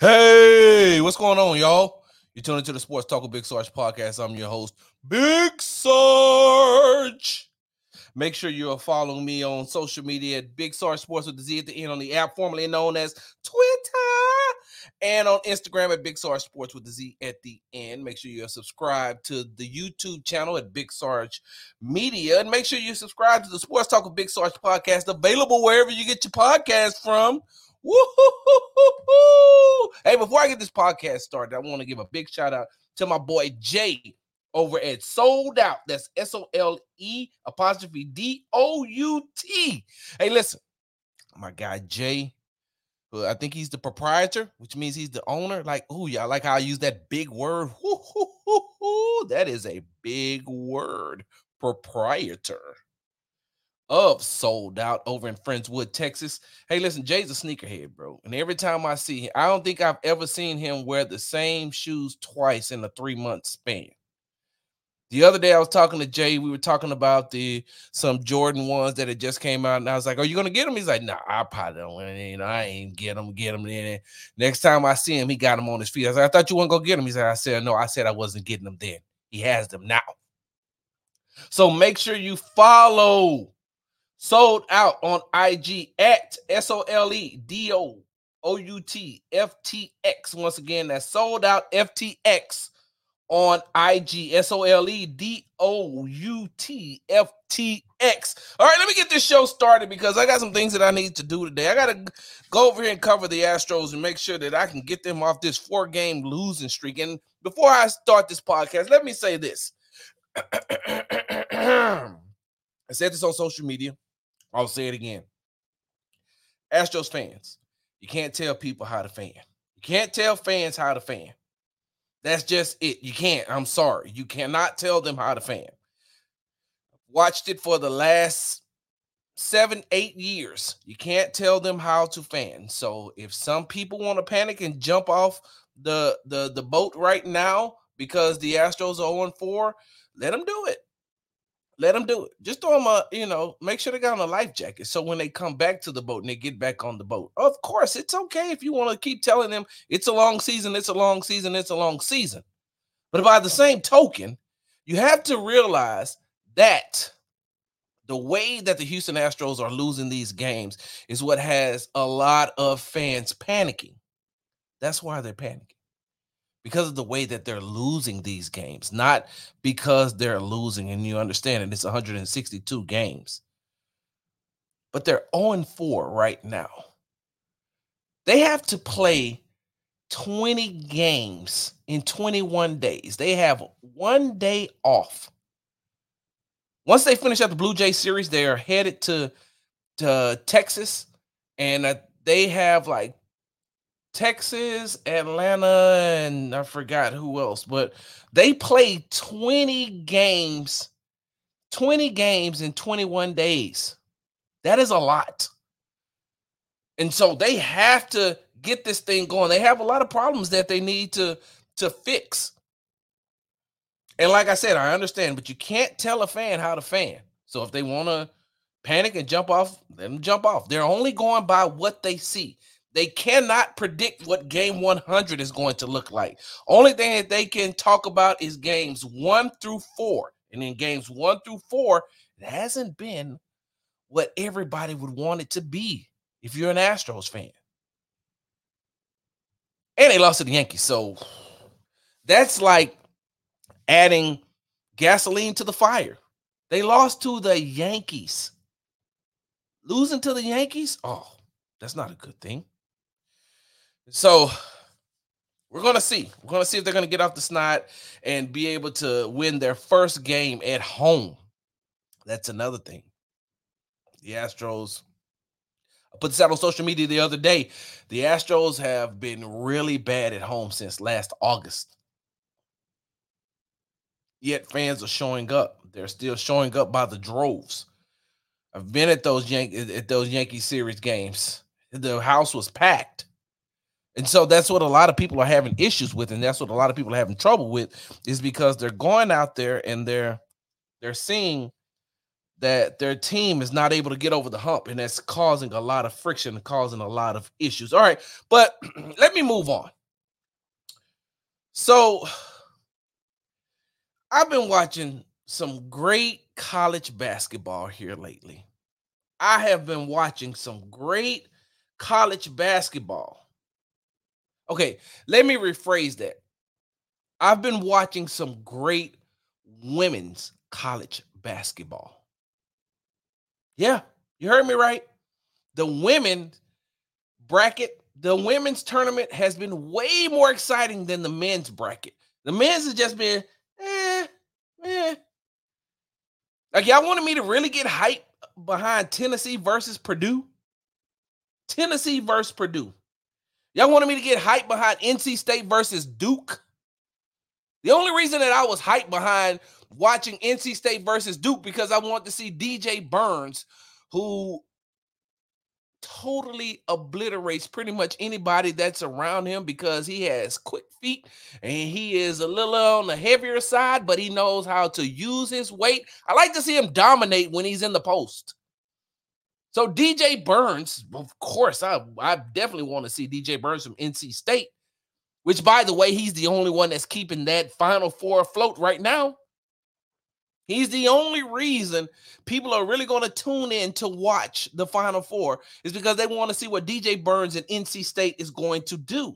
Hey, what's going on, y'all? You're tuning into the Sports Talk with Big Sarge podcast. I'm your host, Big Sarge. Make sure you're following me on social media at Big Sarge Sports with the Z at the end on the app formerly known as Twitter, and on Instagram at Big Sarge Sports with the Z at the end. Make sure you're subscribed to the YouTube channel at Big Sarge Media, and make sure you subscribe to the Sports Talk with Big Sarge podcast, available wherever you get your podcast from. Woo-hoo-hoo-hoo-hoo. Hey, before I get this podcast started, I want to give a big shout out to my boy Jay over at Sold Out. That's SOLE''DOUT. Hey, listen, my guy Jay, I think he's the proprietor, which means he's the owner. Like, ooh, y'all like how I use that big word? That is a big word, proprietor of Sold Out over in Friendswood, Texas. Hey, listen, Jay's a sneakerhead, bro. And every time I see him, I don't think I've ever seen him wear the same shoes twice in a 3-month span. The other day I was talking to Jay. We were talking about some Jordan ones that had just came out, and I was like, "Are you gonna get them?" He's like, "Nah, I probably don't. I ain't get them. Then next time I see him, he got them on his feet." I was like, "I thought you weren't gonna get them." He said, "I said no. I said I wasn't getting them then. He has them now." So make sure you follow Sold Out on IG at SOLEDOUTFTX. Once again, that's Sold Out FTX on IG, SOLEDOUTFTX. All right, let me get this show started because I got some things that I need to do today. I got to go over here and cover the Astros and make sure that I can get them off this 4-game losing streak. And before I start this podcast, let me say this. I said this on social media. I'll say it again. Astros fans, you can't tell people how to fan. You can't tell fans how to fan. That's just it. You can't. I'm sorry. You cannot tell them how to fan. Watched it for the last 7-8 years. You can't tell them how to fan. So if some people want to panic and jump off the boat right now because the Astros are 0-4, let them do it. Let them do it. Just throw them make sure they got on a life jacket. So when they come back to the boat and they get back on the boat, of course, it's okay if you want to keep telling them it's a long season, it's a long season, it's a long season. But by the same token, you have to realize that the way that the Houston Astros are losing these games is what has a lot of fans panicking. That's why they're panicking. Because of the way that they're losing these games, not because they're losing, and you understand it, it's 162 games. But they're 0-4 right now. They have to play 20 games in 21 days. They have 1 day off. Once they finish up the Blue Jay series, they are headed to Texas, and they have like Texas, Atlanta, and I forgot who else, but they play 20 games in 21 days. That is a lot. And so they have to get this thing going. They have a lot of problems that they need to fix. And like I said, I understand, but you can't tell a fan how to fan. So if they want to panic and jump off, let them jump off. They're only going by what they see. They cannot predict what game 100 is going to look like. Only thing that they can talk about is games 1 through 4. And in games 1 through 4, it hasn't been what everybody would want it to be if you're an Astros fan. And they lost to the Yankees. So that's like adding gasoline to the fire. They lost to the Yankees. Losing to the Yankees? Oh, that's not a good thing. So we're going to see. We're going to see if they're going to get off the snide and be able to win their first game at home. That's another thing. The Astros, I put this out on social media the other day. The Astros have been really bad at home since last August. Yet fans are showing up. They're still showing up by the droves. I've been at those Yankee series games. The house was packed. And so that's what a lot of people are having issues with, and that's what a lot of people are having trouble with, is because they're going out there and they're seeing that their team is not able to get over the hump, and that's causing a lot of friction and causing a lot of issues. All right, but let me move on. So I've been watching some great college basketball here lately. I have been watching some great college basketball. Okay, let me rephrase that. I've been watching some great women's college basketball. Yeah, you heard me right. The women's tournament has been way more exciting than the men's bracket. The men's has just been, eh. Like, y'all wanted me to really get hype behind Tennessee versus Purdue? Tennessee versus Purdue. Y'all wanted me to get hype behind NC State versus Duke? The only reason that I was hyped behind watching NC State versus Duke because I wanted to see DJ Burns, who totally obliterates pretty much anybody that's around him because he has quick feet and he is a little on the heavier side, but he knows how to use his weight. I like to see him dominate when he's in the post. So DJ Burns, of course, I definitely want to see DJ Burns from NC State, which, by the way, he's the only one that's keeping that Final Four afloat right now. He's the only reason people are really going to tune in to watch the Final Four is because they want to see what DJ Burns and NC State is going to do.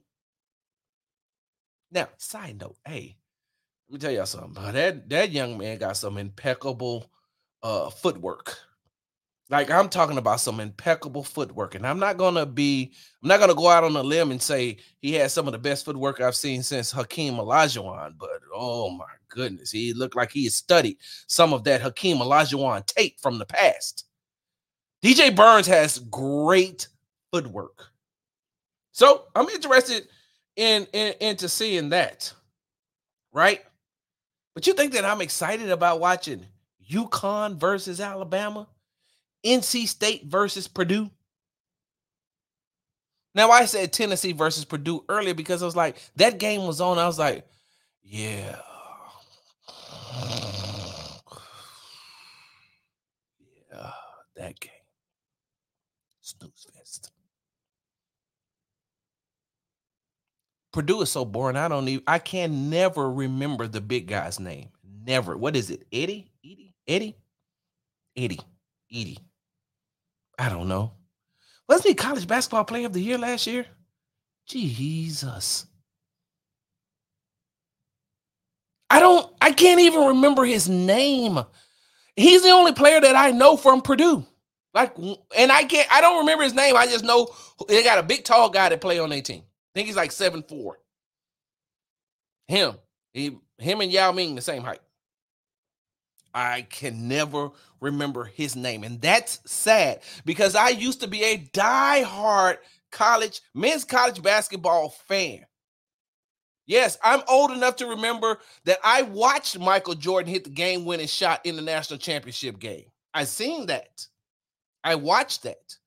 Now, side note, hey, let me tell y'all something. That young man got some impeccable footwork. Like, I'm talking about some impeccable footwork, and I'm not gonna go out on a limb and say he has some of the best footwork I've seen since Hakeem Olajuwon, but oh my goodness, he looked like he has studied some of that Hakeem Olajuwon tape from the past. DJ Burns has great footwork, so I'm interested into seeing that, right? But you think that I'm excited about watching UConn versus Alabama? NC State versus Purdue. Now, I said Tennessee versus Purdue earlier because I was like, that game was on. I was like, yeah. Yeah, that game. Snooze fest. Purdue is so boring. I can never remember the big guy's name. Never. What is it? Eddie? I don't know. Wasn't he college basketball player of the year last year? Jesus. I can't even remember his name. He's the only player that I know from Purdue. I don't remember his name. I just know they got a big tall guy that play on their team. I think he's like 7'4". Him and Yao Ming the same height. I can never remember his name. And that's sad because I used to be a diehard men's college basketball fan. Yes, I'm old enough to remember that I watched Michael Jordan hit the game-winning shot in the national championship game. I seen that. I watched that.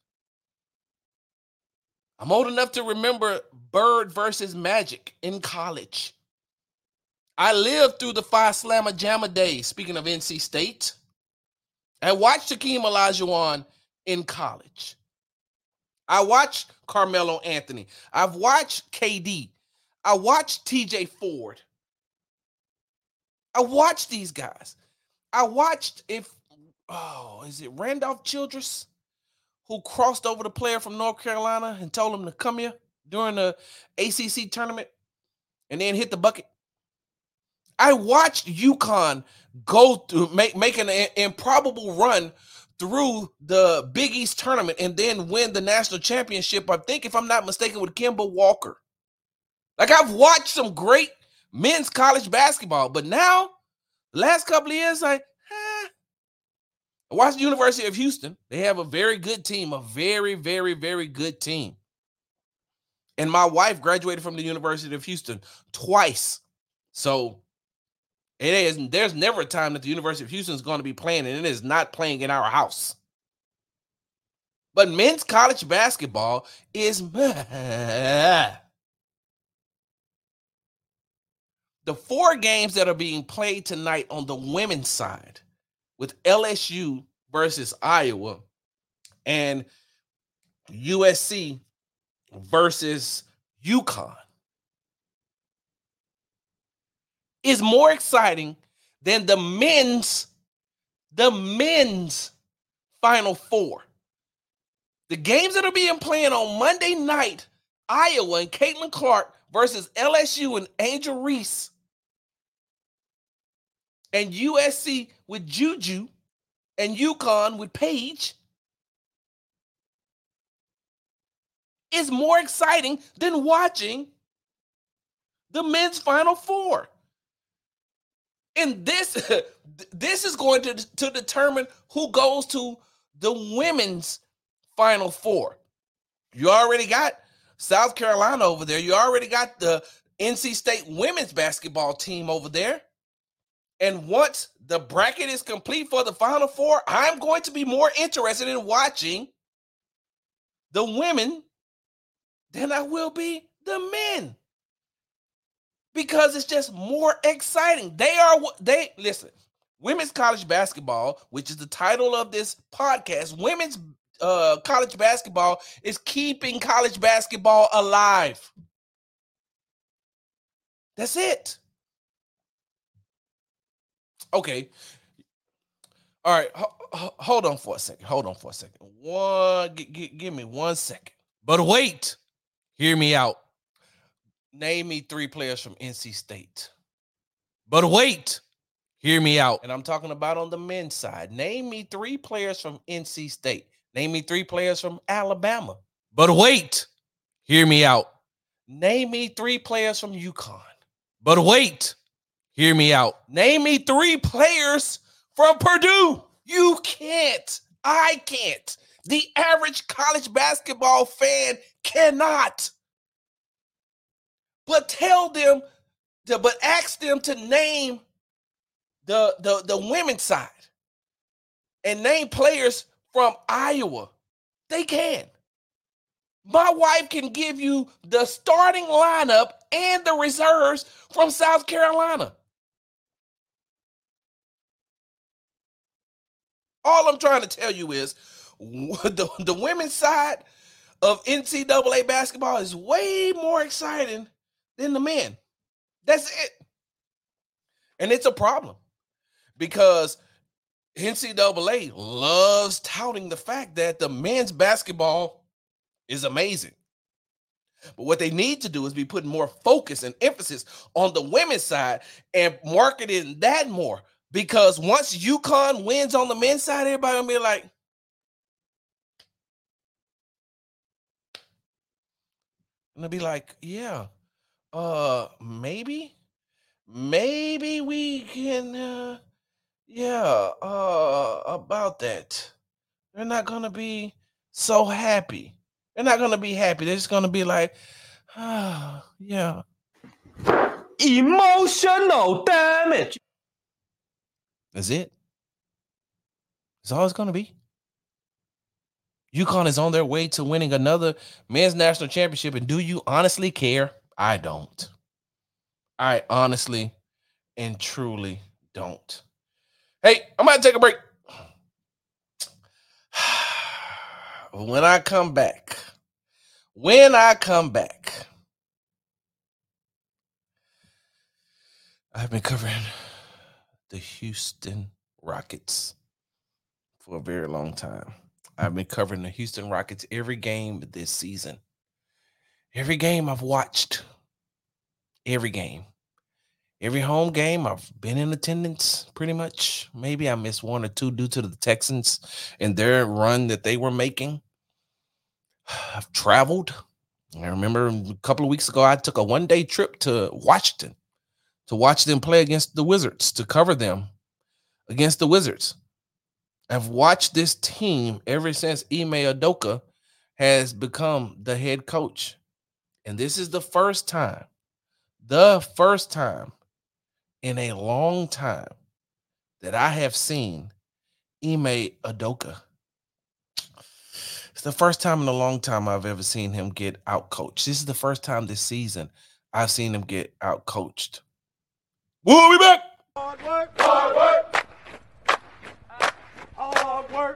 I'm old enough to remember Bird versus Magic in college. I lived through the Phi Slamma Jamma days, speaking of NC State. I watched Hakeem Olajuwon in college. I watched Carmelo Anthony. I've watched KD. I watched TJ Ford. I watched these guys. I watched is it Randolph Childress who crossed over the player from North Carolina and told him to come here during the ACC tournament and then hit the bucket? I watched UConn go through, make an improbable run through the Big East tournament and then win the national championship, I think, if I'm not mistaken, with Kemba Walker. Like, I've watched some great men's college basketball, but now, the last couple of years, I watched the University of Houston. They have a very good team, a very, very, very good team. And my wife graduated from the University of Houston twice. So, there's never a time that the University of Houston is going to be playing, and it is not playing in our house. But men's college basketball is the 4 games that are being played tonight on the women's side with LSU versus Iowa and USC versus UConn is more exciting than the men's Final Four. The games that are being played on Monday night, Iowa and Caitlin Clark versus LSU and Angel Reese, and USC with Juju and UConn with Paige, is more exciting than watching the men's Final Four. And this is going to determine who goes to the women's Final Four. You already got South Carolina over there. You already got the NC State women's basketball team over there. And once the bracket is complete for the Final Four, I'm going to be more interested in watching the women than I will be the men, because it's just more exciting. Listen, women's college basketball, which is the title of this podcast, women's college basketball is keeping college basketball alive. That's it. Okay. All right. Hold on for a second. Give me 1 second. But wait. Hear me out. Name me 3 players from NC State. But wait. Hear me out. And I'm talking about on the men's side. Name me 3 players from NC State. Name me 3 players from Alabama. But wait. Hear me out. Name me 3 players from UConn. But wait. Hear me out. Name me 3 players from Purdue. You can't. I can't. The average college basketball fan cannot. But ask them to name the women's side and name players from Iowa. They can. My wife can give you the starting lineup and the reserves from South Carolina. All I'm trying to tell you is the women's side of NCAA basketball is way more exciting than the men. That's it. And it's a problem because NCAA loves touting the fact that the men's basketball is amazing. But what they need to do is be putting more focus and emphasis on the women's side and marketing that more. Because once UConn wins on the men's side, everybody will be like, and they'll be like, yeah, maybe we can, about that. They're not going to be so happy. They're not going to be happy. They're just going to be like, yeah. Emotional damage. That's it. That's all it's going to be. UConn is on their way to winning another men's national championship. And do you honestly care? I don't. I honestly and truly don't. Hey, I'm going to take a break. When I come back, I've been covering the Houston Rockets for a very long time. I've been covering the Houston Rockets every game this season. Every game I've watched. Every game. Every home game I've been in attendance pretty much. Maybe I missed 1 or 2 due to the Texans and their run that they were making. I've traveled. I remember a couple of weeks ago, I took a 1-day trip to Washington to watch them play against the Wizards, to cover them against the Wizards. I've watched this team ever since Ime Udoka has become the head coach. And this is the first time in a long time that I have seen Ime Udoka. It's the first time in a long time I've ever seen him get out-coached. This is the first time this season I've seen him get out-coached. We'll be back. Hard work.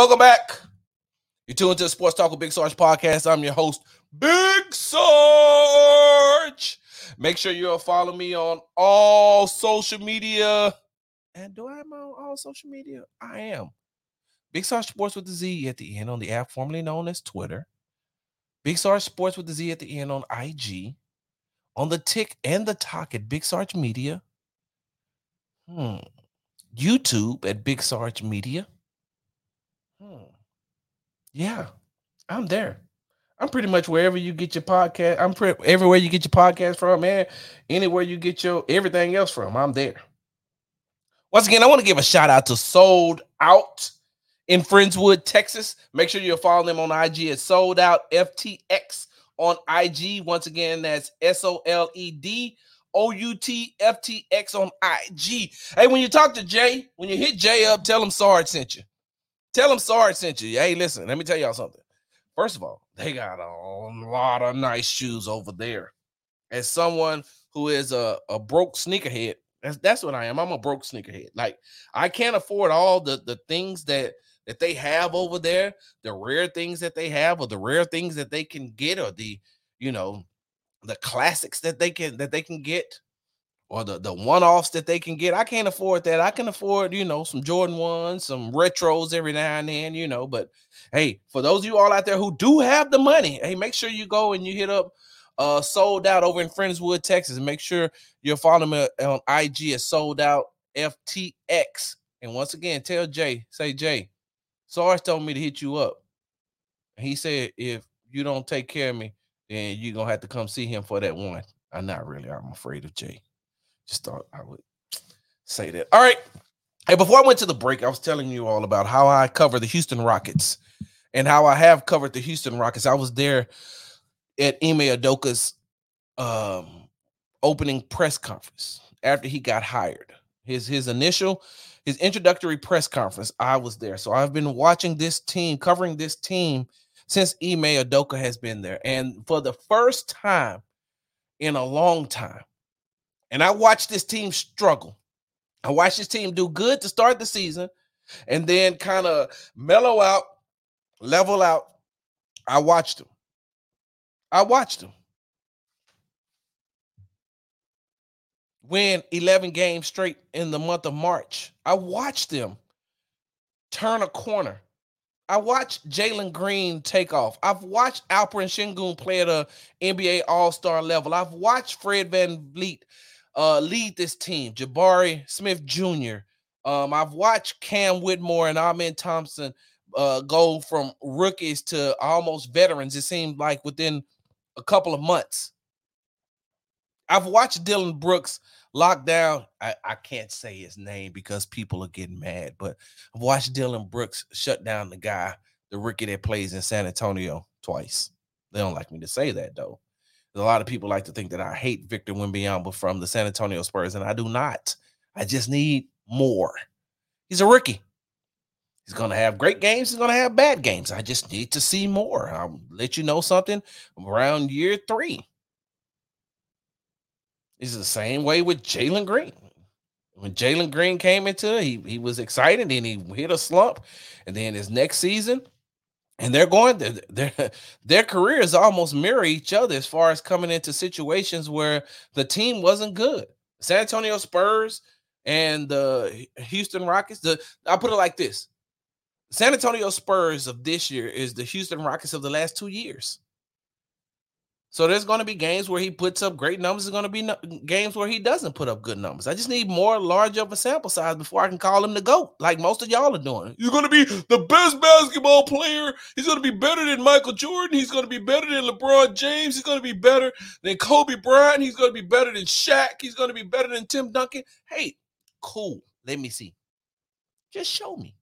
Welcome back. You're tuned to the Sports Talk with Big Sarge podcast. I'm your host, Big Sarge. Make sure you'll follow me on all social media. And do I am on all social media? I am. Big Sarge Sports with the Z at the end on the app formerly known as Twitter. Big Sarge Sports with the Z at the end on IG. On the Tick and the Talk at Big Sarge Media. YouTube at Big Sarge Media. Yeah, I'm there. I'm pretty much wherever you get your podcast. I'm everywhere you get your podcast from, man. Anywhere you get your everything else from, I'm there. Once again, I want to give a shout out to Sold Out in Friendswood, Texas. Make sure you follow them on IG at Sold Out FTX on IG. Once again, that's SOLEDOUTFTX on IG. Hey, when you talk to Jay, when you hit Jay up, tell him Sarge sent you. Tell him Sarge sent you. Hey, listen, let me tell y'all something. First of all, they got a lot of nice shoes over there. As someone who is a broke sneakerhead, that's what I am. I'm a broke sneakerhead. Like, I can't afford all the things that they have over there, the rare things that they have, or the rare things that they can get, or the classics that they can get, or the one-offs that they can get. I can't afford that. I can afford, some Jordan 1s, some retros every now and then, but hey, for those of you all out there who do have the money, hey, make sure you go and you hit up Sold Out over in Friendswood, Texas. Make sure you're following me on IG at Sold Out FTX. And once again, tell Jay, say, Jay, Sarge told me to hit you up. He said, if you don't take care of me, then you're going to have to come see him for that one. I'm not really. I'm afraid of Jay. Just thought I would say that. All right. Hey, before I went to the break, I was telling you all about how I cover the Houston Rockets and how I have covered the Houston Rockets. I was there at Ime Udoka's opening press conference after he got hired. His introductory press conference, I was there. So I've been watching this team, covering this team since Ime Udoka has been there. And for the first time in a long time, and I watched this team struggle. I watched this team do good to start the season and then kind of mellow out, level out. I watched them. Win 11 games straight in the month of March. I watched them turn a corner. I watched Jalen Green take off. I've watched Alperen Sengun play at a NBA All-Star level. I've watched Fred VanVleet lead this team, Jabari Smith Jr. I've watched Cam Whitmore and Amen Thompson go from rookies to almost veterans, it seemed like, within a couple of months. I've watched Dylan Brooks lock down. I can't say his name because people are getting mad, but I've watched Dylan Brooks shut down the rookie that plays in San Antonio twice. They don't like me to say that, though. A lot of people like to think that I hate Victor Wembanyama from the San Antonio Spurs, and I do not. I just need more. He's a rookie. He's going to have great games. He's going to have bad games. I just need to see more. I'll let you know something around year 3. It's the same way with Jalen Green. When Jalen Green came into it, he was excited, and he hit a slump. And then his next season, and their careers almost mirror each other as far as coming into situations where the team wasn't good. San Antonio Spurs and the Houston Rockets. I'll put it like this. San Antonio Spurs of this year is the Houston Rockets of the last 2 years. So there's going to be games where he puts up great numbers. There's going to be games where he doesn't put up good numbers. I just need larger of a sample size before I can call him the GOAT, like most of y'all are doing. He's going to be the best basketball player. He's going to be better than Michael Jordan. He's going to be better than LeBron James. He's going to be better than Kobe Bryant. He's going to be better than Shaq. He's going to be better than Tim Duncan. Hey, cool. Let me see. Just show me.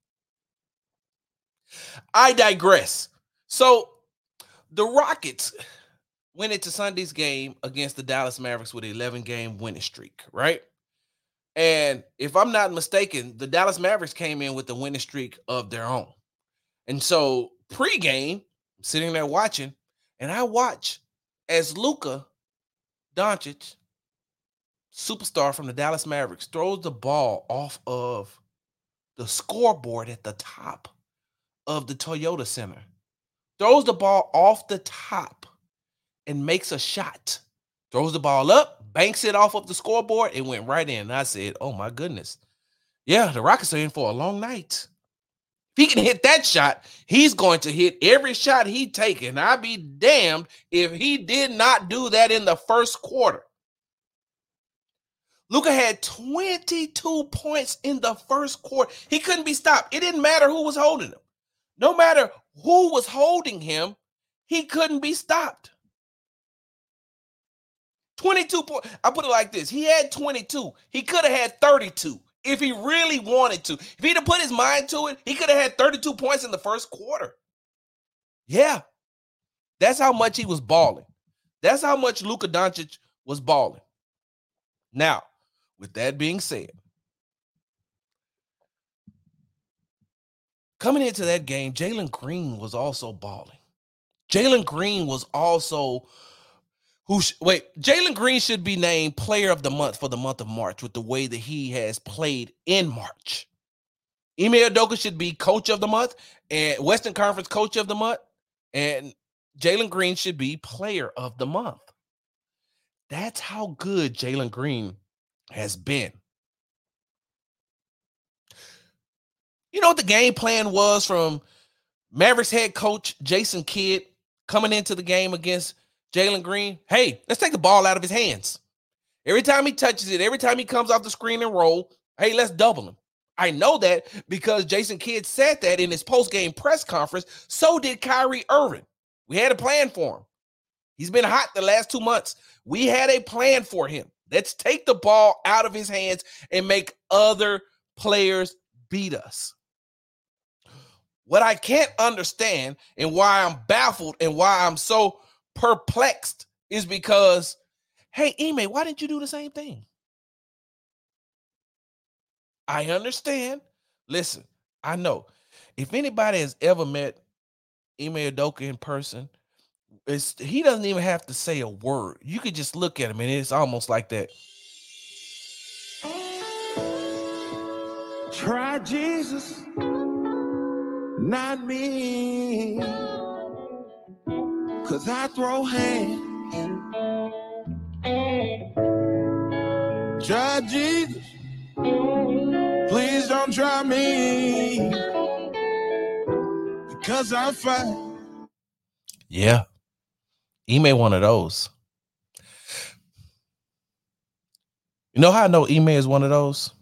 I digress. So the Rockets went into Sunday's game against the Dallas Mavericks with an 11-game winning streak, right? And if I'm not mistaken, the Dallas Mavericks came in with the winning streak of their own. And so pregame, I'm sitting there watching, and I watch as Luka Doncic, superstar from the Dallas Mavericks, throws the ball off of the scoreboard at the top of the Toyota Center, throws the ball off the top and makes a shot. Throws the ball up, banks it off of the scoreboard, and went right in. And I said, oh my goodness. Yeah, the Rockets are in for a long night. If he can hit that shot, he's going to hit every shot he takes. And I'd be damned if he did not do that in the first quarter. Luka had 22 points in the first quarter. He couldn't be stopped. It didn't matter who was holding him. No matter who was holding him, he couldn't be stopped. 22 points. I put it like this. He had 22. He could have had 32 if he really wanted to. If he'd have put his mind to it, he could have had 32 points in the first quarter. Yeah. That's how much he was balling. That's how much Luka Doncic was balling. Now, with that being said, coming into that game, Jalen Green was also balling. Jalen Green was also Jalen Green should be named Player of the Month for the month of March with the way that he has played in March. Ime Udoka should be Coach of the Month and Western Conference Coach of the Month, and Jalen Green should be Player of the Month. That's how good Jalen Green has been. You know what the game plan was from Mavericks head coach Jason Kidd coming into the game against Jalen Green? Hey, let's take the ball out of his hands. Every time he touches it, every time he comes off the screen and roll, hey, let's double him. I know that because Jason Kidd said that in his post-game press conference. So did Kyrie Irving. We had a plan for him. He's been hot the last 2 months. We had a plan for him. Let's take the ball out of his hands and make other players beat us. What I can't understand and why I'm baffled and why I'm so perplexed is because, hey, Ime, why didn't you do the same thing? I understand. Listen, I know. If anybody has ever met Ime Udoka in person, he doesn't even have to say a word. You could just look at him and it's almost like that. Try Jesus, not me, 'cause I throw hands. Try Jesus, please don't try me, because I fight. Yeah, Ime one of those. You know how I know Ime is one of those?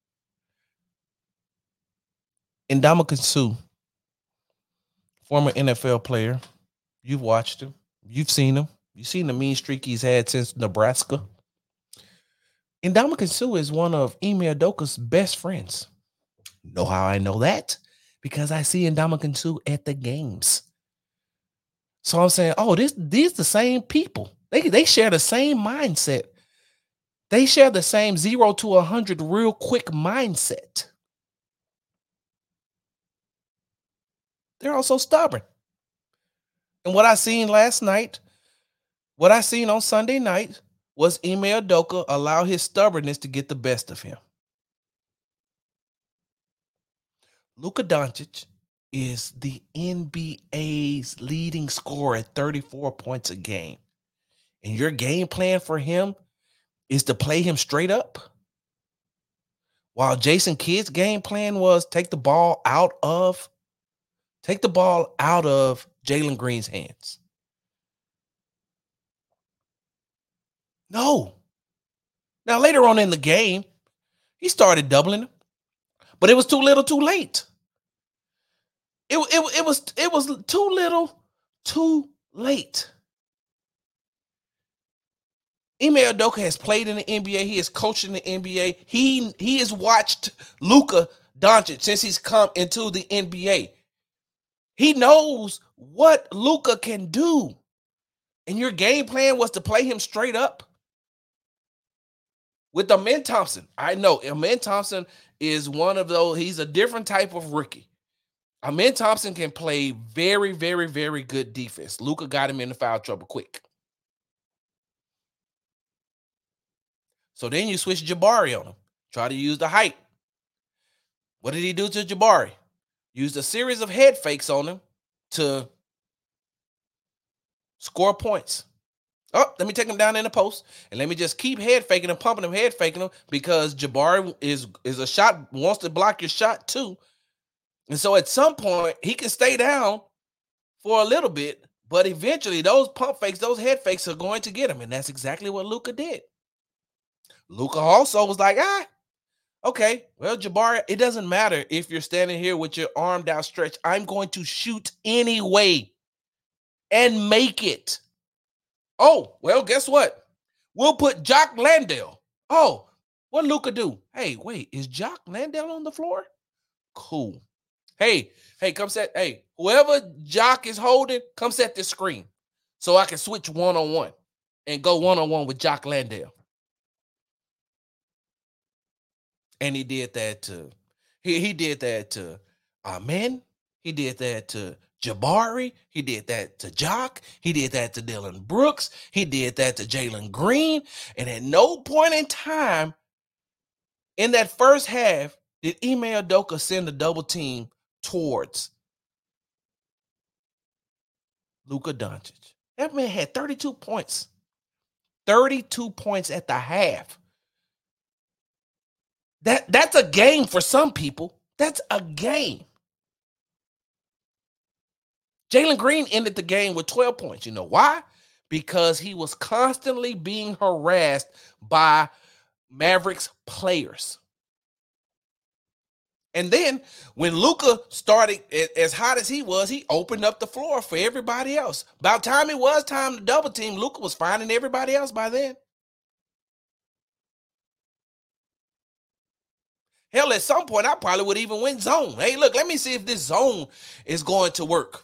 Ndamukong Suh, former NFL player. You've watched him. You've seen him. You've seen the mean streak he's had since Nebraska. Ndamukong Suh is one of Ime Udoka's best friends. Know how I know that? Because I see Ndamukong Suh at the games. So I'm saying, oh, these the same people. They share the same mindset. They share the same 0 to 100 real quick mindset. They're also stubborn. And what I seen last night, what I seen on Sunday night was Ime Udoka allow his stubbornness to get the best of him. Luka Doncic is the NBA's leading scorer at 34 points a game. And your game plan for him is to play him straight up? While Jason Kidd's game plan was take the ball out of Jalen Green's hands. No. Now, later on in the game, he started doubling him, but it was too little, too late. It was too little, too late. Ime Udoka has played in the NBA. He has coached in the NBA. He has watched Luka Doncic since he's come into the NBA. He knows what Luka can do. And your game plan was to play him straight up? With Amen Thompson, I know Amen Thompson is one of those. He's a different type of rookie. Amen Thompson can play very, very, very good defense. Luka got him into foul trouble quick. So then you switch Jabari on him. Try to use the height. What did he do to Jabari? used a series of head fakes on him to score points. Oh, let me take him down in the post and let me just keep head faking him, pumping him, head faking him, because Jabari is a shot, wants to block your shot too. And so at some point, he can stay down for a little bit, but eventually those pump fakes, those head fakes are going to get him. And that's exactly what Luka did. Luka also was like, okay, well, Jabari, it doesn't matter if you're standing here with your arm outstretched. I'm going to shoot anyway and make it. Oh, well, guess what? We'll put Jock Landale. Oh, what Luka do? Hey, wait, is Jock Landale on the floor? Cool. Hey, come set. Hey, whoever Jock is holding, come set this screen so I can switch one-on-one and go one-on-one with Jock Landale. And he did that to, he did that to Amen. He did that to Jabari. He did that to Jock. He did that to Dylan Brooks. He did that to Jalen Green. And at no point in time in that first half did Ime Udoka send a double team towards Luka Doncic. That man had 32 points. 32 points at the half. That's a game for some people. That's a game. Jalen Green ended the game with 12 points. You know why? Because he was constantly being harassed by Mavericks players. And then when Luka started as hot as he was, he opened up the floor for everybody else. By the time it was time to double team, Luka was finding everybody else by then. Hell, at some point, I probably would even win zone. Hey, look, let me see if this zone is going to work.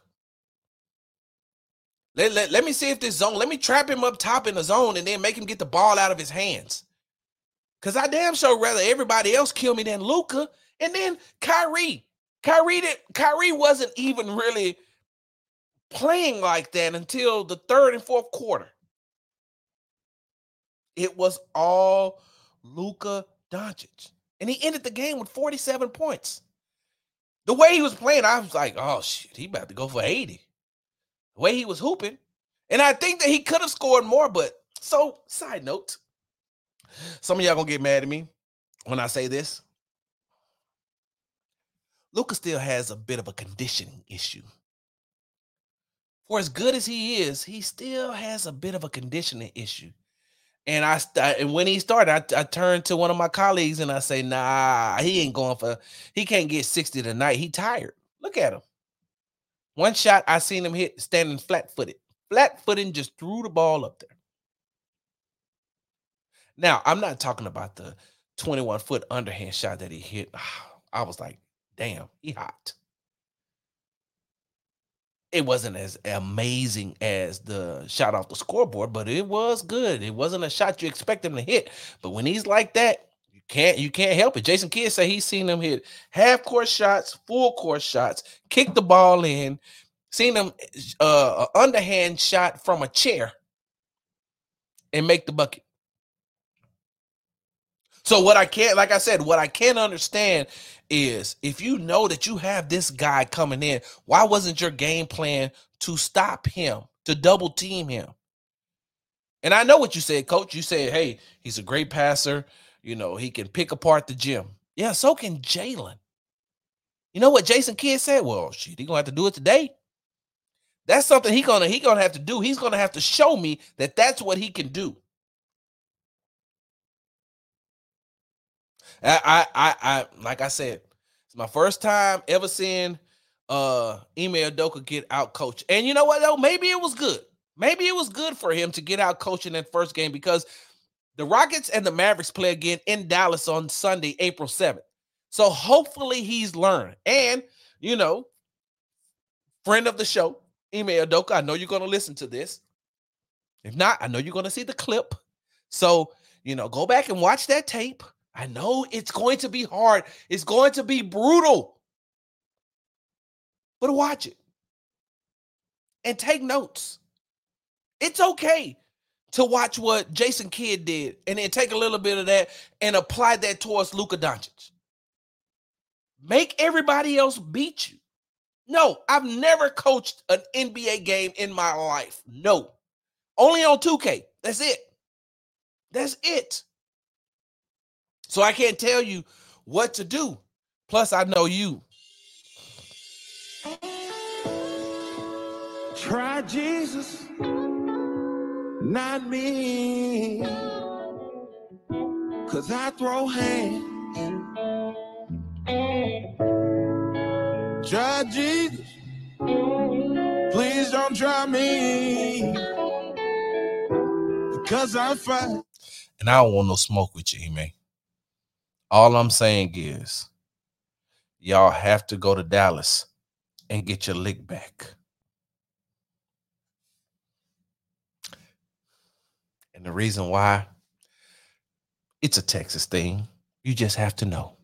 Let me see if this zone, let me trap him up top in the zone and then make him get the ball out of his hands. Because I damn sure rather everybody else kill me than Luka. And then Kyrie wasn't even really playing like that until the third and fourth quarter. It was all Luka Doncic. And he ended the game with 47 points. The way he was playing, I was like, oh, shit, he about to go for 80. The way he was hooping. And I think that he could have scored more, but so, side note, some of y'all going to get mad at me when I say this. Luka still has a bit of a conditioning issue. For as good as he is, he still has a bit of a conditioning issue. And and when he started, I turned to one of my colleagues and I say, nah, he can't get 60 tonight. He tired. Look at him. One shot I seen him hit standing flat-footed. Flat-footed, just threw the ball up there. Now, I'm not talking about the 21-foot underhand shot that he hit. I was like, damn, he hot. It wasn't as amazing as the shot off the scoreboard, but it was good. It wasn't a shot you expect him to hit. But when he's like that, you can't help it. Jason Kidd said he's seen him hit half-court shots, full-court shots, kick the ball in, seen him an underhand shot from a chair and make the bucket. So what I can't understand is if you know that you have this guy coming in, why wasn't your game plan to stop him, to double team him? And I know what you said, Coach. You said, hey, he's a great passer. You know, he can pick apart the gym. Yeah, so can Jalen. You know what Jason Kidd said? Well, shit, he's going to have to do it today. That's something he's gonna have to do. He's going to have to show me that that's what he can do. I like I said, it's my first time ever seeing Ime Udoka get out coached. And you know what though? Maybe it was good. Maybe it was good for him to get out coached in that first game because the Rockets and the Mavericks play again in Dallas on Sunday, April 7th. So hopefully he's learned. And, you know, friend of the show, Ime Udoka, I know you're going to listen to this. If not, I know you're going to see the clip. So, you know, go back and watch that tape. I know it's going to be hard. It's going to be brutal. But watch it. And take notes. It's okay to watch what Jason Kidd did and then take a little bit of that and apply that towards Luka Doncic. Make everybody else beat you. No, I've never coached an NBA game in my life. No. Only on 2K. That's it. That's it. So I can't tell you what to do. Plus, I know you. Try Jesus, not me. 'Cause I throw hands. Try Jesus, please don't try me. Because I fight. And I don't want no smoke with you, man. All I'm saying is, y'all have to go to Dallas and get your lick back. And the reason why, it's a Texas thing. You just have to know.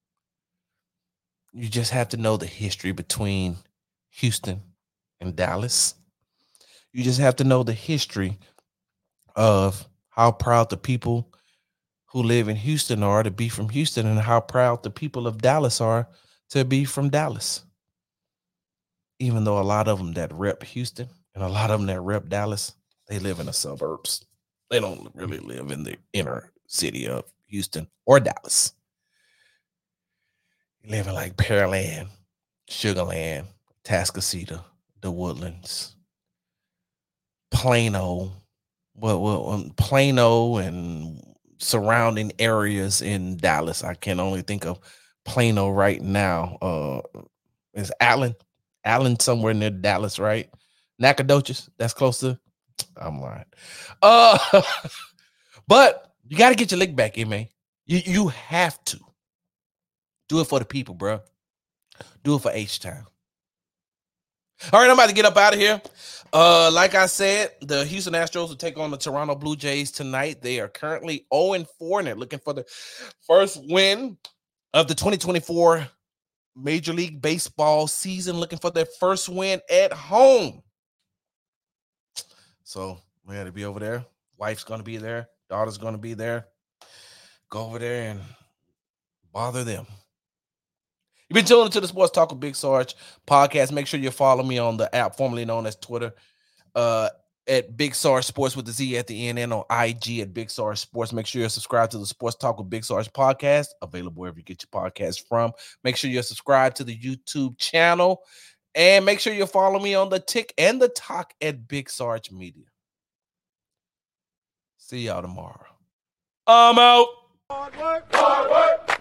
You just have to know the history between Houston and Dallas. You just have to know the history of how proud the people who live in Houston are to be from Houston, and how proud the people of Dallas are to be from Dallas. Even though a lot of them that rep Houston and a lot of them that rep Dallas, they live in the suburbs. They don't really live in the inner city of Houston or Dallas. They live in like Pearland, Sugarland, Tascasita, the Woodlands, Plano, Plano and surrounding areas in Dallas. I can only think of Plano right now. Is Allen somewhere near Dallas, right? Nacogdoches, that's close to. I'm lying. But you got to get your lick back in, man. You have to do it for the people, bro. Do it for H-Town. All right, I'm about to get up out of here. Like I said, the Houston Astros will take on the Toronto Blue Jays tonight. They are currently 0-4, and they're looking for the first win of the 2024 Major League Baseball season, looking for their first win at home. So we got to be over there. Wife's going to be there. Daughter's going to be there. Go over there and bother them. You've been tuning to the Sports Talk with Big Sarge podcast. Make sure you follow me on the app formerly known as Twitter at Big Sarge Sports with the Z at the end, and on IG at Big Sarge Sports. Make sure you're subscribed to the Sports Talk with Big Sarge podcast, available wherever you get your podcast from. Make sure you're subscribed to the YouTube channel, and make sure you follow me on the Tick and the Talk at Big Sarge Media. See y'all tomorrow. I'm out. Hard work.